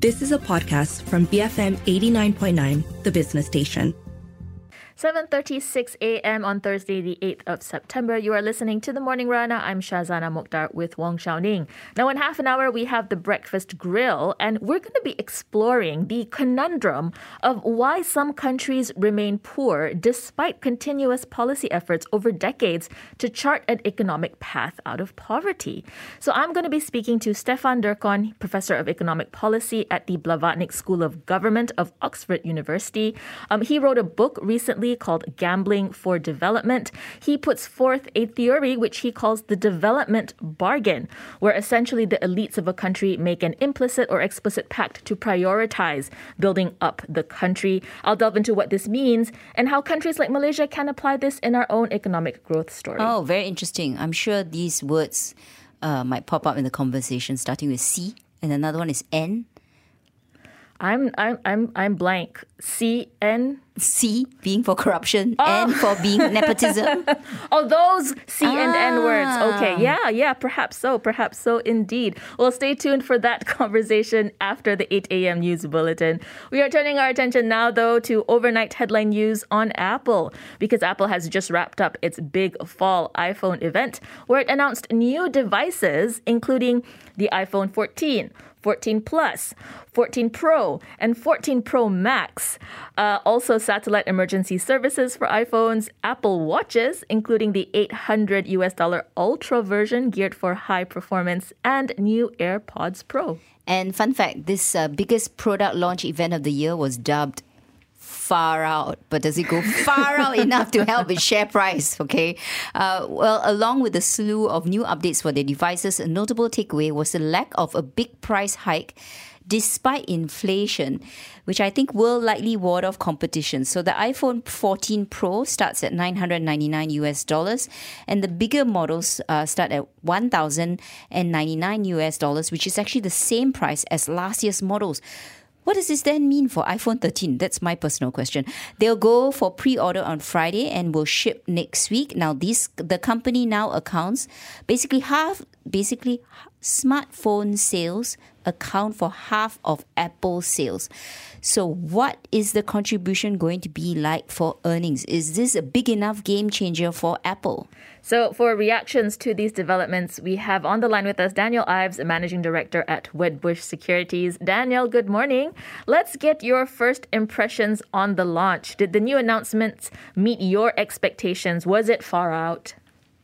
This is a podcast from BFM 89.9, the business station. 7:36 a.m. on Thursday, the 8th of September. You are listening to The Morning Rana. I'm Shazana Mokhtar with Wong Xiaoning. Now, in half an hour, we have the Breakfast Grill, and we're going to be exploring the conundrum of why some countries remain poor despite continuous policy efforts over decades to chart an economic path out of poverty. So I'm going to be speaking to Stefan Durkon, Professor of Economic Policy at the Blavatnik School of Government of Oxford University. He wrote a book recently called Gambling for Development. He puts forth a theory which he calls the development bargain, where essentially the elites of a country make an implicit or explicit pact to prioritize building up the country. I'll delve into what this means and how countries like Malaysia can apply this in our own economic growth story. Oh, very interesting. I'm sure these words might pop up in the conversation, starting with C, and another one is N. I'm blank. C-N? C being for corruption, N for being nepotism. Oh, those C and N words. Okay, yeah, perhaps so indeed. Well, stay tuned for that conversation after the 8 a.m. news bulletin. We are turning our attention now, though, to overnight headline news on Apple, because Apple has just wrapped up its big fall iPhone event, where it announced new devices, including the iPhone 14, 14 Plus, 14 Pro, and 14 Pro Max. Also, satellite emergency services for iPhones, Apple Watches, including the $800 Ultra version geared for high performance, and new AirPods Pro. And fun fact, this biggest product launch event of the year was dubbed Far Out. But does it go far out enough to help its share price? Okay. Well, along with a slew of new updates for their devices, a notable takeaway was the lack of a big price hike despite inflation, which I think will likely ward off competition. So the iPhone 14 Pro starts at $999 and the bigger models start at $1,099, which is actually the same price as last year's models. What does this then mean for iPhone 13? That's my personal question. They'll go for pre-order on Friday and will ship next week. Now, the company now accounts basically smartphone sales account for half of Apple sales. So what is the contribution going to be like for earnings? Is this a big enough game changer for Apple? So for reactions to these developments, we have on the line with us Daniel Ives, Managing Director at Wedbush Securities. Daniel, good morning. Let's get your first impressions on the launch. Did the new announcements meet your expectations? Was it far out?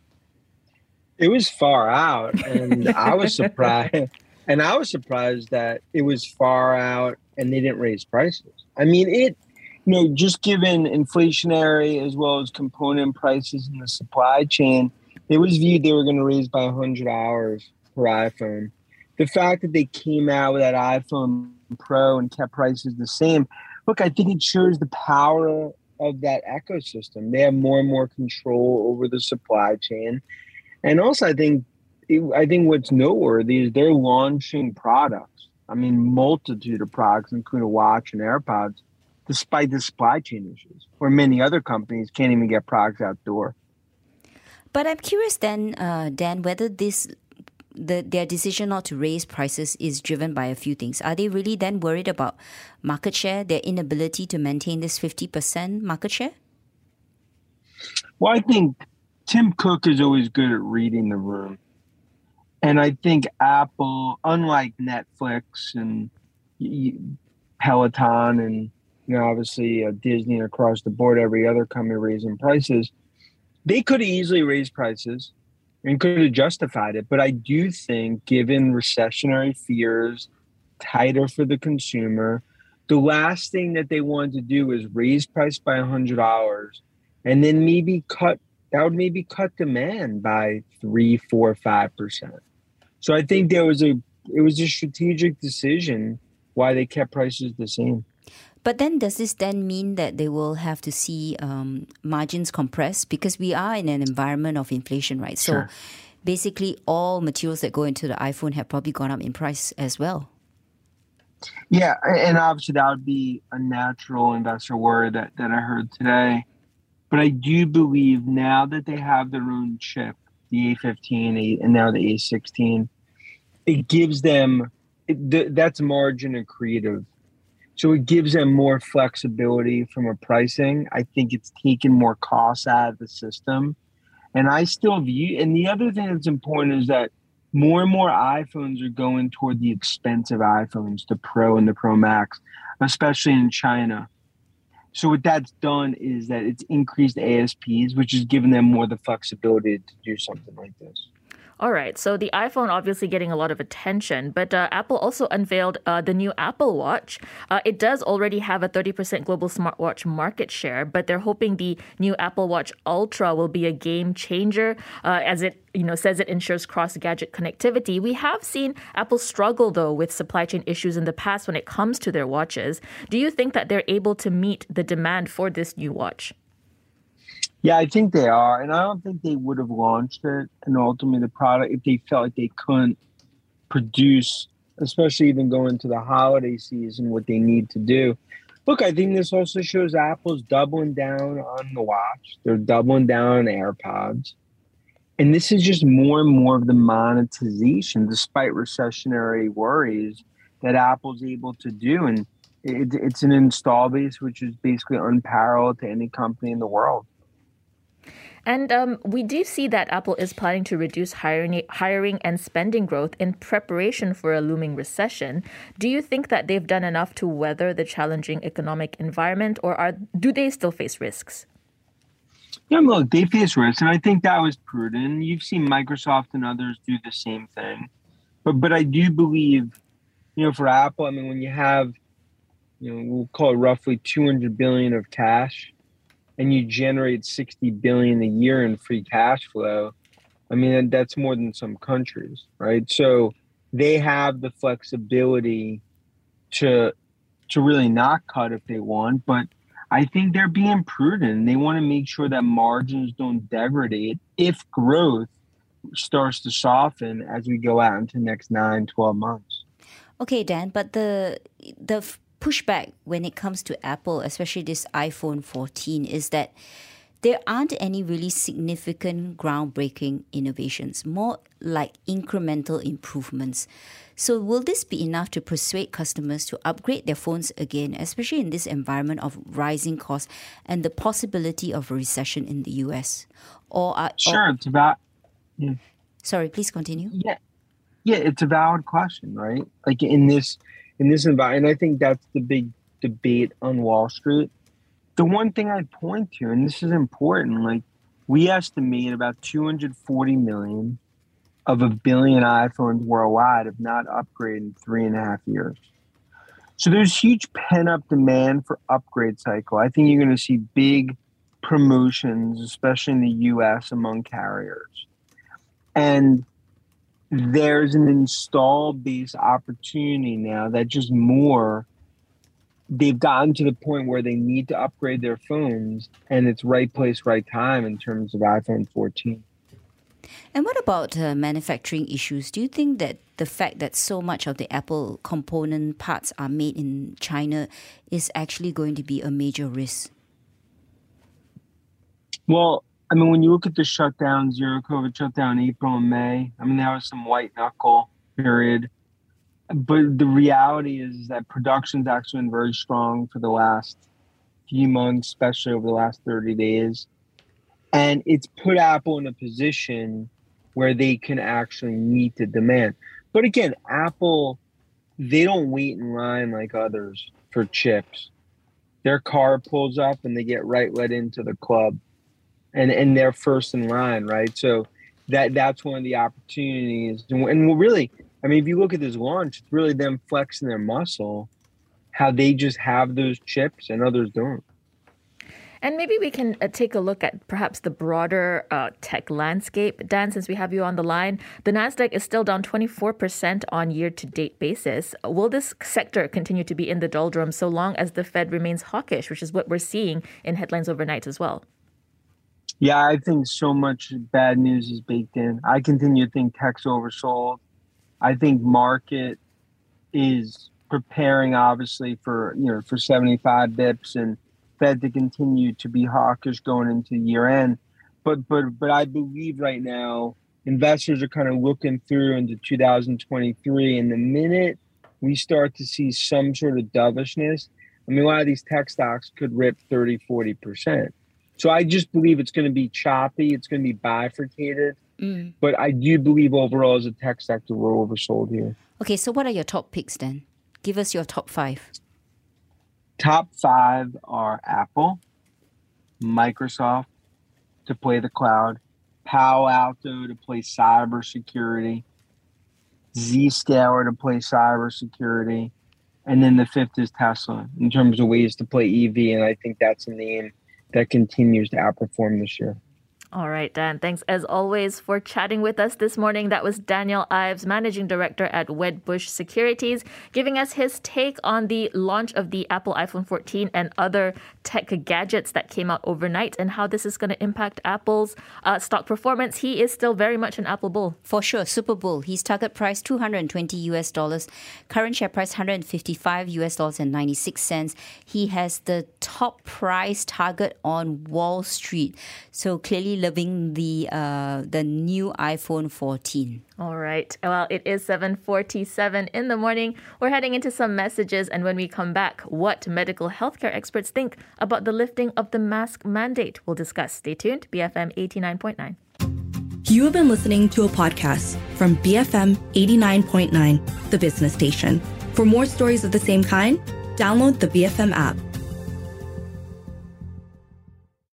It was far out, and I was surprised. And I was surprised that it was far out and they didn't raise prices. I mean, just given inflationary as well as component prices in the supply chain, it was viewed they were going to raise by $100 per iPhone. The fact that they came out with that iPhone Pro and kept prices the same, look, I think it shows the power of that ecosystem. They have more and more control over the supply chain. And also, I think what's noteworthy is they're launching products. I mean, multitude of products, including a watch and AirPods, despite the supply chain issues, where many other companies can't even get products out the door. But I'm curious then, Dan, whether their decision not to raise prices is driven by a few things. Are they really then worried about market share, their inability to maintain this 50% market share? Well, I think Tim Cook is always good at reading the room. And I think Apple, unlike Netflix and Peloton and obviously Disney and across the board, every other company raising prices, they could have easily raised prices and could have justified it. But I do think, given recessionary fears, tighter for the consumer, the last thing that they wanted to do is raise price by $100 and then maybe cut demand by 3, 4, 5%. So I think it was a strategic decision why they kept prices the same. But then does this then mean that they will have to see margins compress? Because we are in an environment of inflation, right? Sure. So basically all materials that go into the iPhone have probably gone up in price as well. Yeah, and obviously that would be a natural investor worry that I heard today. But I do believe now that they have their own chip, the A15 and now the A16, it gives them that's margin accretive. So it gives them more flexibility from a pricing. I think it's taken more costs out of the system. And I still view, and the other thing that's important is that more and more iPhones are going toward the expensive iPhones, the Pro and the Pro Max, especially in China. So what that's done is that it's increased ASPs, which has given them more the flexibility to do something like this. All right. So the iPhone obviously getting a lot of attention, but Apple also unveiled the new Apple Watch. It does already have a 30% global smartwatch market share, but they're hoping the new Apple Watch Ultra will be a game changer, as it says it ensures cross-gadget connectivity. We have seen Apple struggle, though, with supply chain issues in the past when it comes to their watches. Do you think that they're able to meet the demand for this new watch? Yeah, I think they are. And I don't think they would have launched it and ultimately the product if they felt like they couldn't produce, especially even going into the holiday season, what they need to do. Look, I think this also shows Apple's doubling down on the watch. They're doubling down on AirPods. And this is just more and more of the monetization, despite recessionary worries, that Apple's able to do. And it's an install base, which is basically unparalleled to any company in the world. And we do see that Apple is planning to reduce hiring and spending growth in preparation for a looming recession. Do you think that they've done enough to weather the challenging economic environment, or do they still face risks? Yeah, look, they face risks, and I think that was prudent. You've seen Microsoft and others do the same thing. But I do believe, for Apple, I mean, when you have, we'll call it roughly $200 billion of cash, and you generate $60 billion a year in free cash flow, I mean, that's more than some countries, right? So they have the flexibility to really not cut if they want, but I think they're being prudent. They want to make sure that margins don't degrade if growth starts to soften as we go out into the next 9-12 months. Okay, Dan, but the pushback when it comes to Apple, especially this iPhone 14, is that there aren't any really significant groundbreaking innovations, more like incremental improvements. So will this be enough to persuade customers to upgrade their phones again, especially in this environment of rising costs and the possibility of a recession in the US? It's about... Yeah. Sorry, please continue. Yeah, it's a valid question, right? Like in this environment, and I think that's the big debate on Wall Street. The one thing I'd point to, and this is important, like we estimate about 240 million of a billion iPhones worldwide have not upgraded in 3.5 years. So there's huge pent-up demand for upgrade cycle. I think you're going to see big promotions, especially in the US among carriers. And there's an install base opportunity now that just they've gotten to the point where they need to upgrade their phones, and it's right place, right time in terms of iPhone 14. And what about manufacturing issues? Do you think that the fact that so much of the Apple component parts are made in China is actually going to be a major risk? Well, I mean, when you look at the shutdown, zero COVID shutdown, April and May, I mean, there was some white knuckle period. But the reality is that production's actually been very strong for the last few months, especially over the last 30 days. And it's put Apple in a position where they can actually meet the demand. But again, Apple, they don't wait in line like others for chips. Their car pulls up and they get let into the club. And they're first in line, right? So that's one of the opportunities. And really, I mean, if you look at this launch, it's really them flexing their muscle, how they just have those chips and others don't. And maybe we can take a look at perhaps the broader tech landscape. Dan, since we have you on the line, the Nasdaq is still down 24% on year-to-date basis. Will this sector continue to be in the doldrums so long as the Fed remains hawkish, which is what we're seeing in headlines overnight as well? Yeah, I think so much bad news is baked in. I continue to think tech's oversold. I think market is preparing, obviously, for 75 bips and Fed to continue to be hawkish going into year end. But I believe right now investors are kind of looking through into 2023, and the minute we start to see some sort of dovishness, I mean, a lot of these tech stocks could rip 30, 40%. So I just believe it's going to be choppy. It's going to be bifurcated. But I do believe overall as a tech sector, we're oversold here. Okay, so what are your top picks then? Give us your top 5. Top 5 are Apple, Microsoft to play the cloud, Palo Alto to play cybersecurity, Zscaler to play cybersecurity, and then the 5th is Tesla in terms of ways to play EV. And I think that's a name that continues to outperform this year. All right, Dan, thanks as always for chatting with us this morning. That was Daniel Ives, Managing Director at Wedbush Securities, giving us his take on the launch of the Apple iPhone 14 and other tech gadgets that came out overnight and how this is going to impact Apple's stock performance. He is still very much an Apple bull. For sure, super bull. His target price $220, current share price $155 and 96 cents. He has the top price target on Wall Street. So clearly loving the new iPhone 14. All right. Well, it is 7:47 in the morning. We're heading into some messages. And when we come back, what medical healthcare experts think about the lifting of the mask mandate. We'll discuss. Stay tuned. BFM 89.9. You have been listening to a podcast from BFM 89.9, the business station. For more stories of the same kind, download the BFM app.